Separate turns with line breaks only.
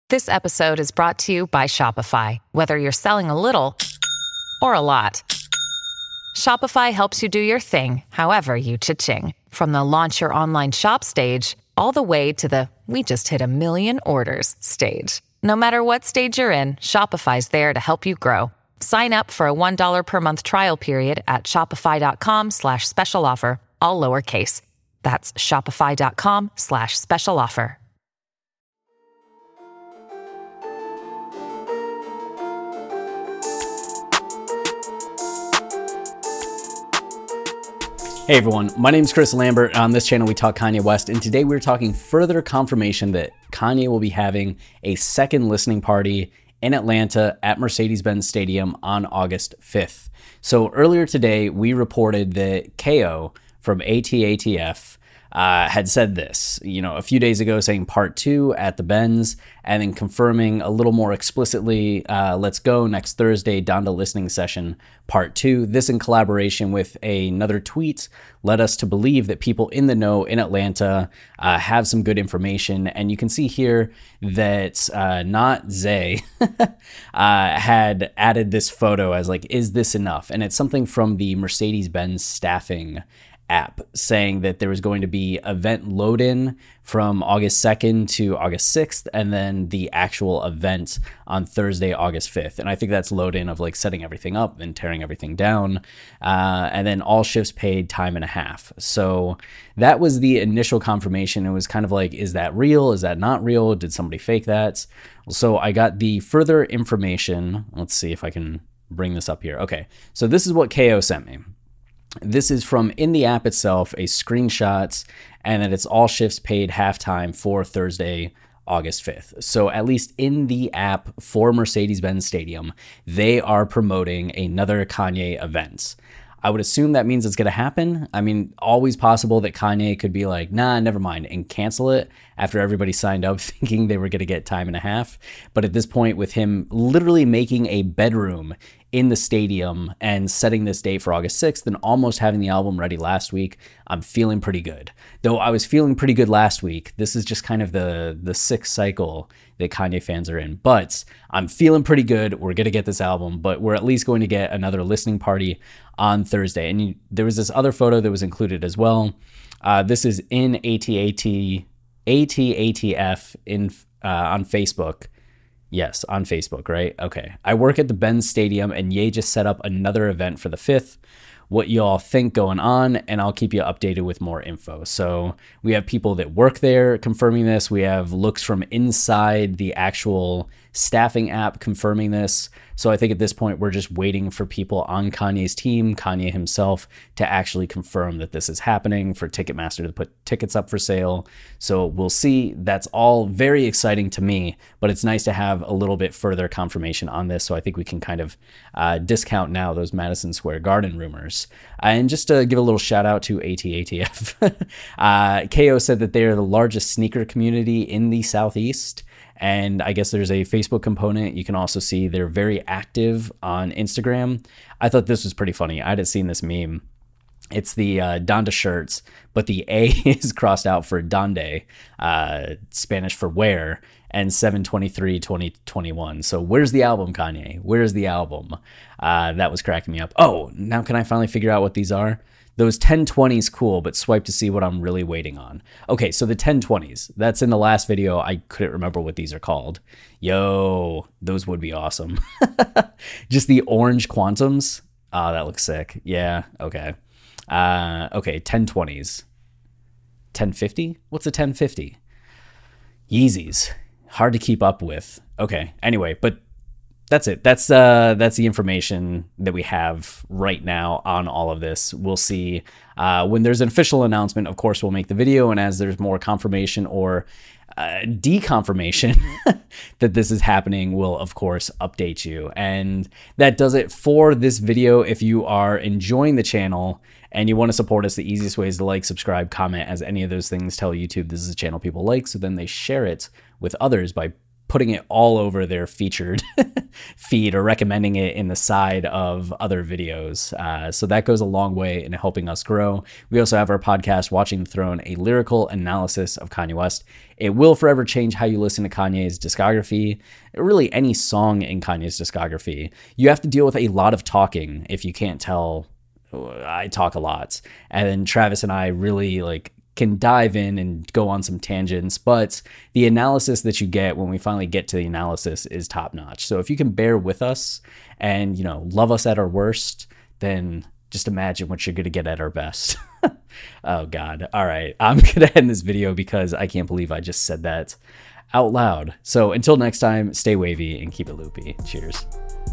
This episode is brought to you by Shopify. Whether you're selling a little or a lot, Shopify helps you do your thing, however you cha-ching. From the launch your online shop stage, all the way to the we just hit 1 million orders stage. No matter what stage you're in, Shopify's there to help you grow. Sign up for a $1 per month trial period at shopify.com/special offer, all lowercase. That's shopify.com/special offer.
Hey everyone, my name is Chris Lambert. On this channel we talk Kanye West, and today we're talking further confirmation that Kanye will be having a second listening party in Atlanta at Mercedes-Benz Stadium on August 5th. So earlier today we reported that KO from ATATF had said this, a few days ago, saying part 2 at the Benz, and then confirming a little more explicitly, let's go next Thursday, Donda listening session part 2. This in collaboration with another tweet led us to believe that people in the know in Atlanta have some good information. And you can see here that not Zay had added this photo as like, is this enough? And it's something from the Mercedes-Benz staffing app saying that there was going to be event load-in from August 2nd to August 6th, and then the actual event on Thursday, August 5th. And I think that's load-in of like setting everything up and tearing everything down, and then all shifts paid time and a half. So that was the initial confirmation. It was kind of like, is that real? Is that not real? Did somebody fake that? So I got the further information. Let's see if I can bring this up here. Okay, so this is what KO sent me. This is from in the app itself, a screenshot, and then it's all shifts paid halftime for Thursday, August 5th. So at least in the app for Mercedes-Benz Stadium, they are promoting another Kanye event. I would assume that means it's going to happen. I mean, always possible that Kanye could be like, nah, never mind, and cancel it after everybody signed up thinking they were going to get time and a half. But at this point, with him literally making a bedroom in the stadium and setting this date for August 6th and almost having the album ready last week, I'm feeling pretty good. Though I was feeling pretty good last week, this is just kind of the sixth cycle that Kanye fans are in. But I'm feeling pretty good. We're going to get this album, but we're at least going to get another listening party on Thursday. And there was this other photo that was included as well. This is in ATATF on Facebook. Yes, on Facebook, right? Okay. I work at the Benz Stadium, and Ye just set up another event for the 5th. What y'all think going on, and I'll keep you updated with more info. So we have people that work there confirming this. We have looks from inside the actual staffing app confirming this. So I think at this point, we're just waiting for people on Kanye's team, Kanye himself, to actually confirm that this is happening, for Ticketmaster to put tickets up for sale. So we'll see. That's all very exciting to me, but it's nice to have a little bit further confirmation on this. So I think we can kind of discount now those Madison Square Garden rumors. And just to give a little shout out to ATATF, KO said that they are the largest sneaker community in the Southeast. And I guess there's a Facebook component. You can also see they're very active on Instagram. I thought this was pretty funny. I hadn't seen this meme. It's the Donda shirts, but the A is crossed out for Donde, Spanish for where, and 7/23/2021. So where's the album, Kanye? Where's the album? That was cracking me up. Oh, now can I finally figure out what these are? Those 1020s, cool, but swipe to see what I'm really waiting on. Okay, so the 1020s, that's in the last video. I couldn't remember what these are called. Yo, those would be awesome. Just the orange Quantums. Oh, that looks sick. Yeah, okay. Okay, 1020s. 1050? What's a 1050? Yeezys. Hard to keep up with. Okay, anyway, but that's it. That's the information that we have right now on all of this. We'll see when there's an official announcement. Of course, we'll make the video, and as there's more confirmation or deconfirmation that this is happening, we'll of course update you. And that does it for this video. If you are enjoying the channel and you want to support us, the easiest way is to like, subscribe, comment, as any of those things tell YouTube this is a channel people like, so then they share it with others by putting it all over their featured feed or recommending it in the side of other videos. So that goes a long way in helping us grow. We also have our podcast, Watching the Throne, a lyrical analysis of Kanye West. It will forever change how you listen to Kanye's discography, really any song in Kanye's discography. You have to deal with a lot of talking. If you can't tell, I talk a lot. And then Travis and I really can dive in and go on some tangents, but the analysis that you get when we finally get to the analysis is top notch. So if you can bear with us and, love us at our worst, then just imagine what you're going to get at our best. Oh God. All right. I'm going to end this video because I can't believe I just said that out loud. So until next time, stay wavy and keep it loopy. Cheers.